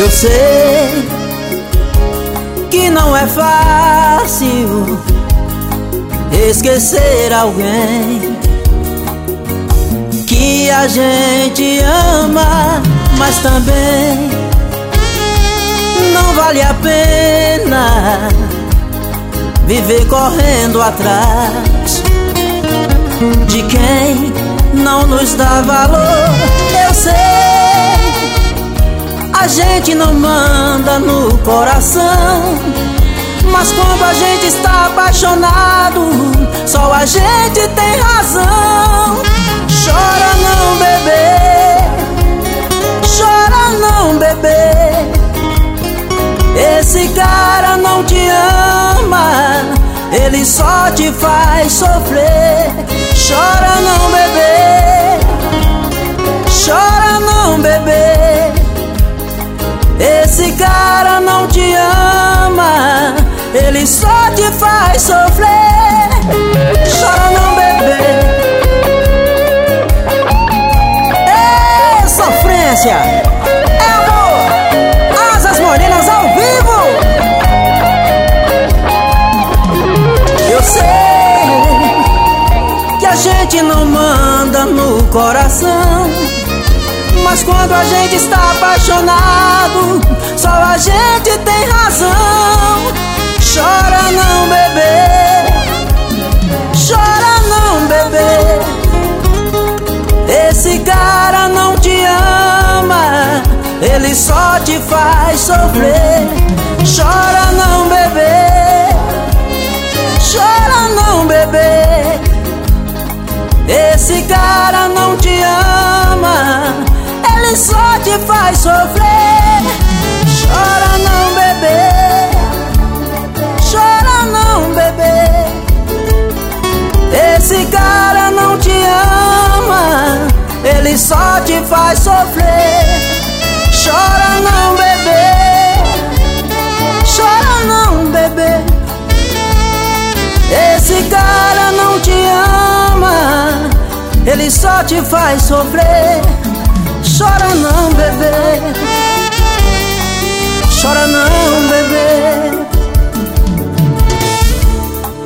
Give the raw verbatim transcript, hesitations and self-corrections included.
Eu sei que não é fácil esquecer alguém que a gente ama, mas também não vale a pena viver correndo atrás de quem não nos dá valor. Eu sei, a gente não manda no coração, mas quando a gente está apaixonado, só a gente tem razão. Chora não, bebê, chora não, bebê. Esse cara não te ama, ele só te faz sofrer. Chora não, bebê, chora não, bebê. Esse cara não te ama, ele só te faz sofrer. Chora não, bebê. É sofrência, é amor, Asas Morenas ao vivo. Eu sei que a gente não manda no coração, mas quando a gente está apaixonado, só a gente tem razão. Chora não, bebê, chora não, bebê. Esse cara não te ama, ele só te faz sofrer. Chora não, bebê, chora não, bebê. Esse cara não te ama, ele só te faz sofrer. Chora não, bebê, chora não, bebê. Esse cara não te ama, ele só te faz sofrer. Chora não, bebê, chora não, bebê. Esse cara não te ama, ele só te faz sofrer. Chora não, bebê, chora não, bebê.